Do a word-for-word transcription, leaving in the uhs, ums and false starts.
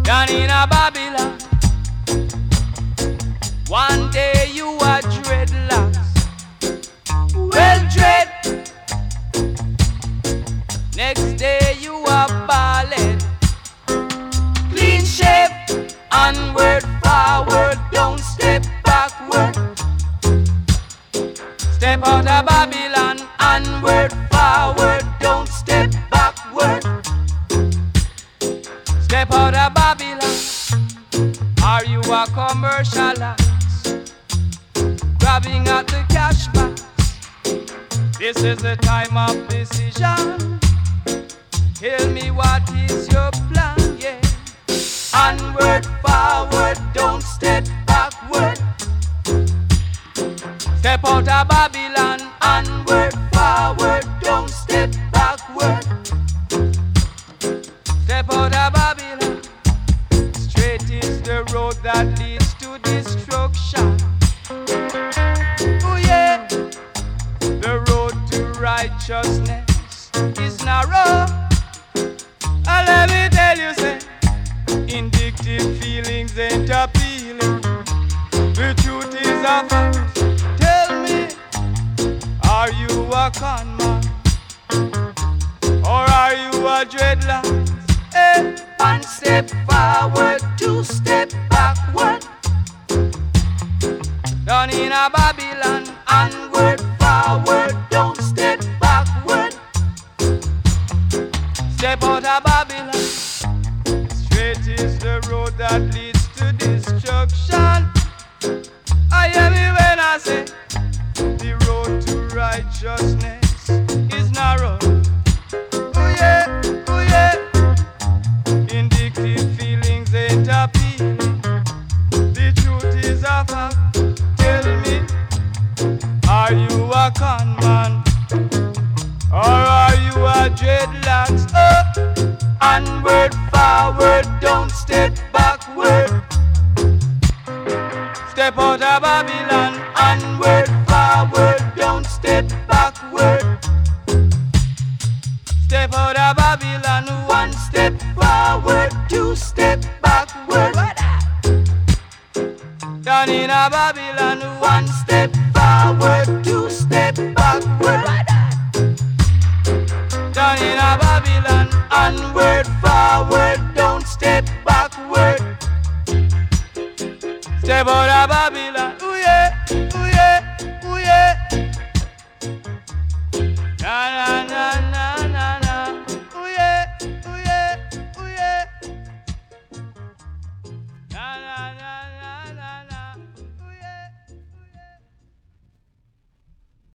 down in a Babylon. One day you are dreadlocks, well dread. Next day you are bald, clean shape. Onward, forward, don't step backward. Step out of Babylon. Onward, forward, don't step backward. Step out of Babylon. Are you a commercialist, grabbing at the cash box? This is the time of decision. Tell me what is your plan, yeah. Onward, forward, don't step backward. Step out of Babylon. Onward, forward, don't step backward. Step out of Babylon. Straight is the road that leads to destruction. Oh yeah, the road to righteousness is narrow. And let me tell you, say, indictive feelings ain't appealing. The truth is a fact. Tell me, are you a con man? Or are you a dreadlock? Hey, one step forward, two step backward. Down in a Babylon. Onward, forward, don't step backward. Step out of Babylon. Straight is the road that leads to destruction. I hear me when I say the road to righteousness is narrow. Oh yeah, oh yeah. Indictive feelings ain't appealing. The truth is a fact. Tell me, are you a con man? Or are you a dreadlocks? Oh, onward, forward, don't step backward. Step out of Babylon. Onward, forward, don't step backward. Step out of Babylon. One step forward, two step backward. Down in a Babylon. One step forward, two step backward. Down in a Babylon. Onward, forward, don't step backward. Step out of Babylon. Ooh yeah, ooh